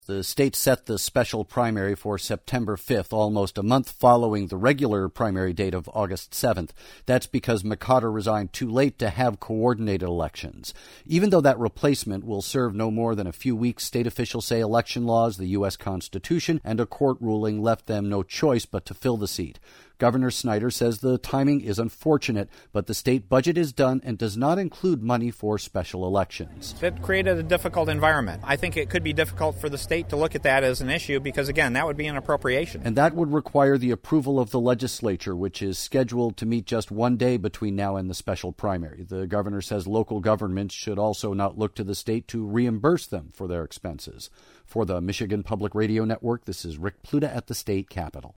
The state set the special primary for September 5th, almost a month following the regular primary date of August 7th. That's because McCotter resigned too late to have coordinated elections. Even though that replacement will serve no more than a few weeks, state officials say election laws, the U.S. Constitution, and a court ruling left them no choice but to fill the seat. Governor Snyder says the timing is unfortunate, but the state budget is done and does not include money for special elections. It created a difficult environment. I think it could be difficult for the state to look at that as an issue because, again, that would be an appropriation. And that would require the approval of the legislature, which is scheduled to meet just one day between now and the special primary. The governor says local governments should also not look to the state to reimburse them for their expenses. For the Michigan Public Radio Network, this is Rick Pluta at the state capitol.